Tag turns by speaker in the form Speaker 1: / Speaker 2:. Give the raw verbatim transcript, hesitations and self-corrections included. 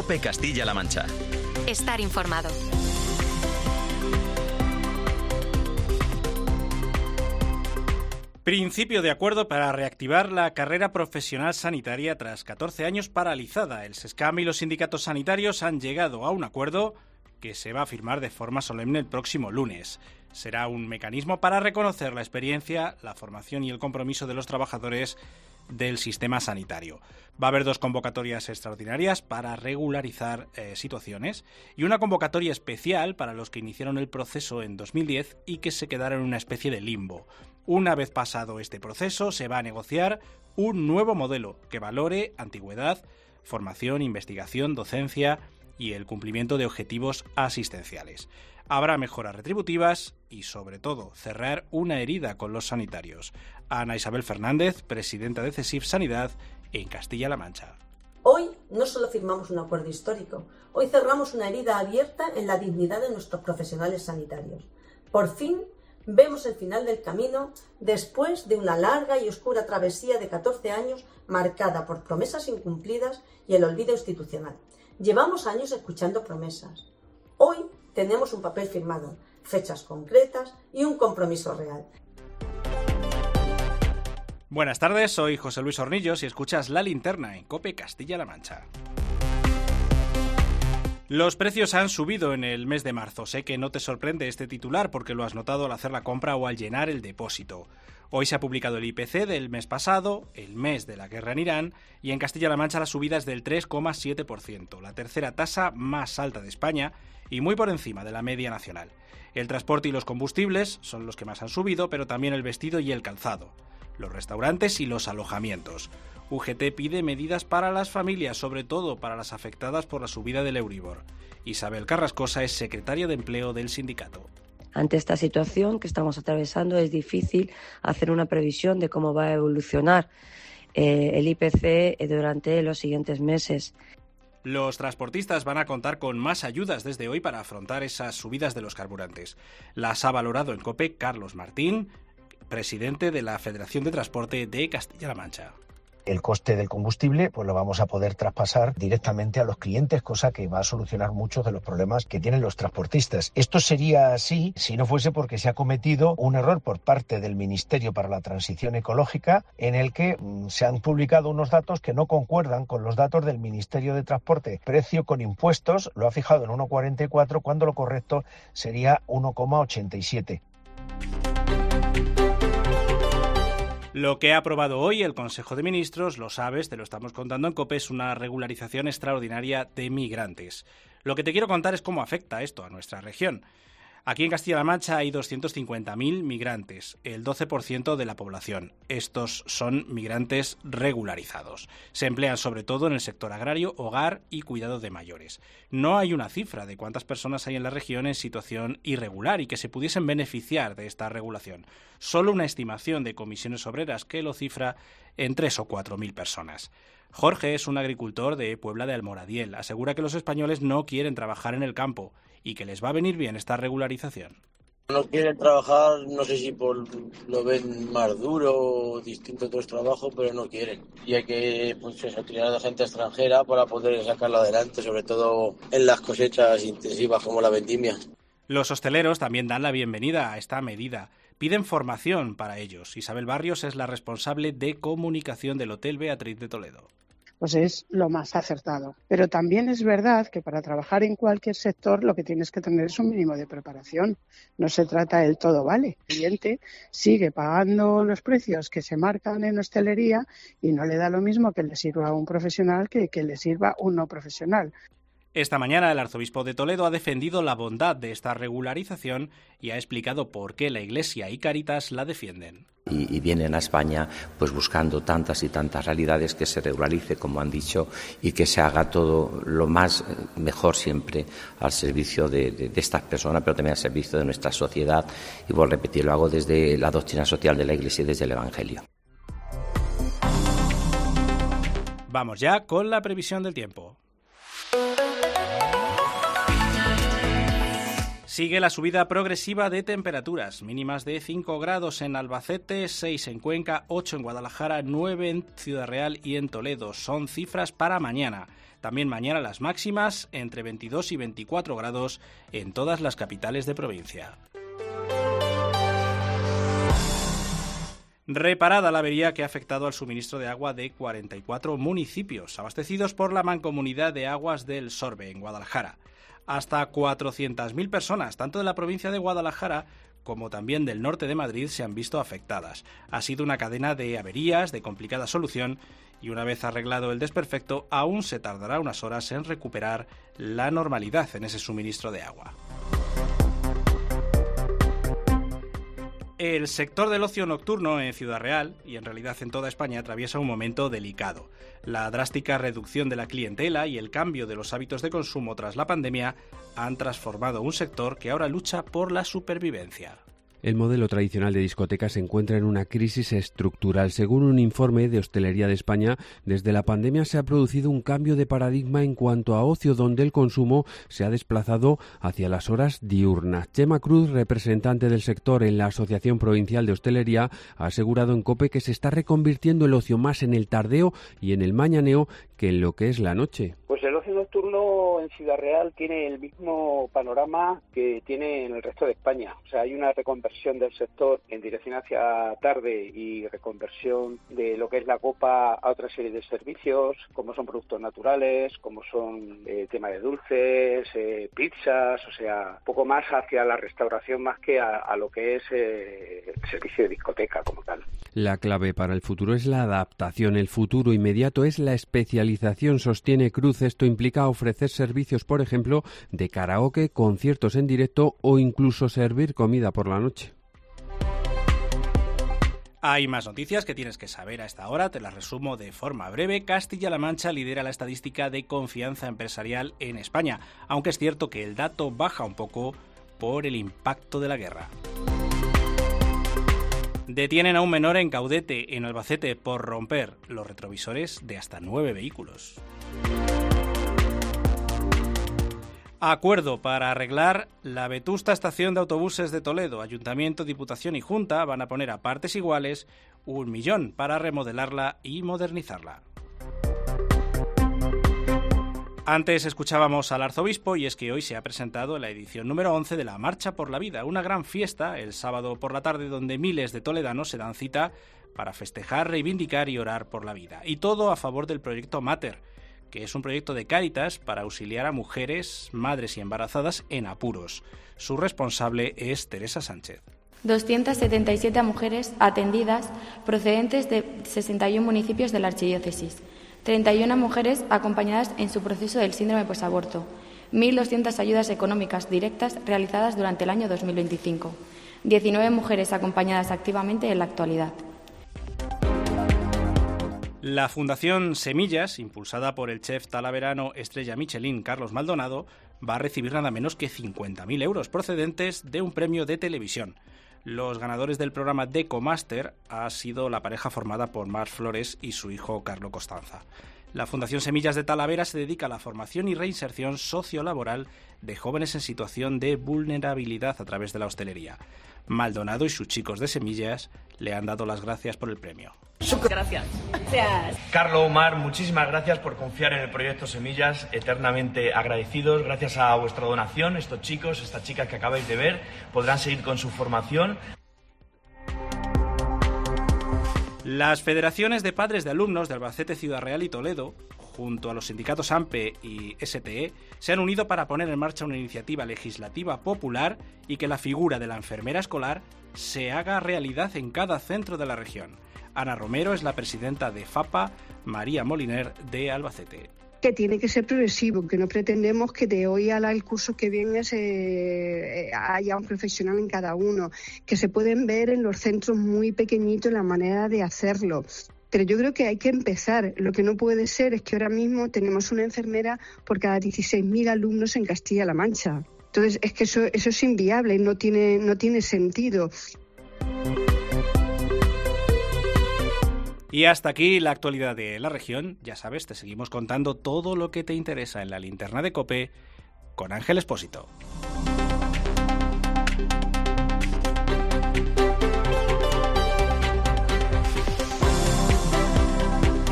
Speaker 1: COPE Castilla-La Mancha.
Speaker 2: Estar informado.
Speaker 3: Principio de acuerdo para reactivar la carrera profesional sanitaria tras catorce años paralizada. El SESCAM y los sindicatos sanitarios han llegado a un acuerdo que se va a firmar de forma solemne el próximo lunes. Será un mecanismo para reconocer la experiencia, la formación y el compromiso de los trabajadores del sistema sanitario. Va a haber dos convocatorias extraordinarias para regularizar eh, situaciones y una convocatoria especial para los que iniciaron el proceso en dos mil diez y que se quedaron en una especie de limbo. Una vez pasado este proceso, se va a negociar un nuevo modelo que valore antigüedad, formación, investigación, docencia y el cumplimiento de objetivos asistenciales. Habrá mejoras retributivas y, sobre todo, cerrar una herida con los sanitarios. Ana Isabel Fernández, presidenta de CESIF Sanidad en Castilla-La Mancha.
Speaker 4: Hoy no solo firmamos un acuerdo histórico, hoy cerramos una herida abierta en la dignidad de nuestros profesionales sanitarios. Por fin vemos el final del camino después de una larga y oscura travesía de catorce años marcada por promesas incumplidas y el olvido institucional. Llevamos años escuchando promesas. Hoy tenemos un papel firmado, fechas concretas y un compromiso real.
Speaker 3: Buenas tardes, soy José Luis Hornillos y escuchas La Linterna en COPE Castilla-La Mancha. Los precios han subido en el mes de marzo. Sé que no te sorprende este titular porque lo has notado al hacer la compra o al llenar el depósito. Hoy se ha publicado el I P C del mes pasado, el mes de la guerra en Irán, y en Castilla-La Mancha la subida es del tres coma siete por ciento, la tercera tasa más alta de España y muy por encima de la media nacional. El transporte y los combustibles son los que más han subido, pero también el vestido y el calzado, los restaurantes y los alojamientos. U G T pide medidas para las familias, sobre todo para las afectadas por la subida del Euribor. Isabel Carrascosa es secretaria de Empleo del sindicato.
Speaker 5: Ante esta situación que estamos atravesando es difícil hacer una previsión de cómo va a evolucionar eh, el I P C durante los siguientes meses.
Speaker 3: Los transportistas van a contar con más ayudas desde hoy para afrontar esas subidas de los carburantes. Las ha valorado en COPE Carlos Martín, presidente de la Federación de Transporte de Castilla-La Mancha.
Speaker 6: El coste del combustible pues lo vamos a poder traspasar directamente a los clientes, cosa que va a solucionar muchos de los problemas que tienen los transportistas. Esto sería así si no fuese porque se ha cometido un error por parte del Ministerio para la Transición Ecológica, en el que mmm, se han publicado unos datos que no concuerdan con los datos del Ministerio de Transporte. Precio con impuestos lo ha fijado en uno coma cuarenta y cuatro, cuando lo correcto sería uno coma ochenta y siete.
Speaker 3: Lo que ha aprobado hoy el Consejo de Ministros, lo sabes, te lo estamos contando en COPE, es una regularización extraordinaria de migrantes. Lo que te quiero contar es cómo afecta esto a nuestra región. Aquí en Castilla-La Mancha hay doscientos cincuenta mil migrantes, el doce por ciento de la población. Estos son migrantes regularizados. Se emplean sobre todo en el sector agrario, hogar y cuidado de mayores. No hay una cifra de cuántas personas hay en la región en situación irregular y que se pudiesen beneficiar de esta regulación. Solo una estimación de Comisiones Obreras que lo cifra en tres o cuatro mil personas. Jorge es un agricultor de Puebla de Almoradiel. Asegura que los españoles no quieren trabajar en el campo y que les va a venir bien esta regularización.
Speaker 7: No quieren trabajar, no sé si por lo ven más duro o distinto a otros trabajos, pero no quieren. Y hay que pues, eso, tirar de gente extranjera para poder sacarlo adelante, sobre todo en las cosechas intensivas como la vendimia.
Speaker 3: Los hosteleros también dan la bienvenida a esta medida. Piden formación para ellos. Isabel Barrios es la responsable de comunicación del Hotel Beatriz de Toledo.
Speaker 8: Pues es lo más acertado. Pero también es verdad que para trabajar en cualquier sector lo que tienes que tener es un mínimo de preparación. No se trata del todo vale. El cliente sigue pagando los precios que se marcan en hostelería y no le da lo mismo que le sirva a un profesional que que le sirva un no profesional.
Speaker 3: Esta mañana el arzobispo de Toledo ha defendido la bondad de esta regularización y ha explicado por qué la Iglesia y Cáritas la defienden.
Speaker 9: Y, y vienen a España pues buscando tantas y tantas realidades, que se regularice, como han dicho, y que se haga todo lo más mejor siempre al servicio de, de, de estas personas, pero también al servicio de nuestra sociedad. Y por repetir, lo hago desde la doctrina social de la Iglesia y desde el Evangelio.
Speaker 3: Vamos ya con la previsión del tiempo. Sigue la subida progresiva de temperaturas, mínimas de cinco grados en Albacete, seis en Cuenca, ocho en Guadalajara, nueve en Ciudad Real y en Toledo. Son cifras para mañana. También mañana las máximas entre veintidós y veinticuatro grados en todas las capitales de provincia. Reparada la avería que ha afectado al suministro de agua de cuarenta y cuatro municipios, abastecidos por la Mancomunidad de Aguas del Sorbe, en Guadalajara. Hasta cuatrocientas mil personas, tanto de la provincia de Guadalajara como también del norte de Madrid, se han visto afectadas. Ha sido una cadena de averías de complicada solución y una vez arreglado el desperfecto, aún se tardará unas horas en recuperar la normalidad en ese suministro de agua. El sector del ocio nocturno en Ciudad Real, y en realidad en toda España, atraviesa un momento delicado. La drástica reducción de la clientela y el cambio de los hábitos de consumo tras la pandemia han transformado un sector que ahora lucha por la supervivencia.
Speaker 1: El modelo tradicional de discoteca se encuentra en una crisis estructural. Según un informe de Hostelería de España, desde la pandemia se ha producido un cambio de paradigma en cuanto a ocio, donde el consumo se ha desplazado hacia las horas diurnas. Chema Cruz, representante del sector en la Asociación Provincial de Hostelería, ha asegurado en COPE que se está reconvirtiendo el ocio más en el tardeo y en el mañaneo que en lo que es la noche.
Speaker 2: Pues el ocio nocturno en Ciudad Real tiene el mismo panorama que tiene en el resto de España. O sea, hay una reconversión del sector en dirección hacia tarde y reconversión de lo que es la copa a otra serie de servicios, como son productos naturales, como son eh, tema de dulces, eh, pizzas, o sea, poco más hacia la restauración más que a, a lo que es eh, el servicio de discoteca como tal.
Speaker 1: La clave para el futuro es la adaptación. El futuro inmediato es la especialización, sostiene Cruz. Esto implica ofrecer servicios, por ejemplo, de karaoke, conciertos en directo o incluso servir comida por la noche.
Speaker 3: Hay más noticias que tienes que saber a esta hora, te las resumo de forma breve. Castilla-La Mancha lidera la estadística de confianza empresarial en España, aunque es cierto que el dato baja un poco por el impacto de la guerra. Detienen a un menor en Caudete, en Albacete, por romper los retrovisores de hasta nueve vehículos. Acuerdo para arreglar la vetusta estación de autobuses de Toledo. Ayuntamiento, Diputación y Junta van a poner a partes iguales un millón para remodelarla y modernizarla. Antes escuchábamos al arzobispo y es que hoy se ha presentado la edición número once de la Marcha por la Vida, una gran fiesta el sábado por la tarde donde miles de toledanos se dan cita para festejar, reivindicar y orar por la vida. Y todo a favor del proyecto Mater, que es un proyecto de Cáritas para auxiliar a mujeres, madres y embarazadas en apuros. Su responsable es Teresa Sánchez.
Speaker 10: doscientas setenta y siete mujeres atendidas procedentes de sesenta y uno municipios de la archidiócesis. treinta y una mujeres acompañadas en su proceso del síndrome posaborto, mil doscientas ayudas económicas directas realizadas durante el año dos mil veinticinco, diecinueve mujeres acompañadas activamente en la actualidad.
Speaker 3: La Fundación Semillas, impulsada por el chef talaverano estrella Michelin Carlos Maldonado, va a recibir nada menos que cincuenta mil euros procedentes de un premio de televisión. Los ganadores del programa Decomaster ha sido la pareja formada por Mar Flores y su hijo Carlo Costanza. La Fundación Semillas de Talavera se dedica a la formación y reinserción sociolaboral de jóvenes en situación de vulnerabilidad a través de la hostelería. Maldonado y sus chicos de Semillas le han dado las gracias por el premio.
Speaker 11: Gracias. Gracias. Carlos, Omar, muchísimas gracias por confiar en el proyecto Semillas, eternamente agradecidos. Gracias a vuestra donación, estos chicos, estas chicas que acabáis de ver, podrán seguir con su formación.
Speaker 3: Las federaciones de padres de alumnos de Albacete, Ciudad Real y Toledo, junto a los sindicatos AMPE y S T E, se han unido para poner en marcha una iniciativa legislativa popular y que la figura de la enfermera escolar se haga realidad en cada centro de la región. Ana Romero es la presidenta de FAPA, María Moliner de Albacete.
Speaker 8: Que tiene que ser progresivo, que no pretendemos que de hoy al curso que viene se, eh, haya un profesional en cada uno, que se pueden ver en los centros muy pequeñitos la manera de hacerlo. Pero yo creo que hay que empezar. Lo que no puede ser es que ahora mismo tenemos una enfermera por cada dieciséis mil alumnos en Castilla-La Mancha. Entonces es que eso, eso es inviable, no tiene, no tiene sentido.
Speaker 3: Y hasta aquí la actualidad de la región. Ya sabes, te seguimos contando todo lo que te interesa en la linterna de COPE con Ángel Expósito.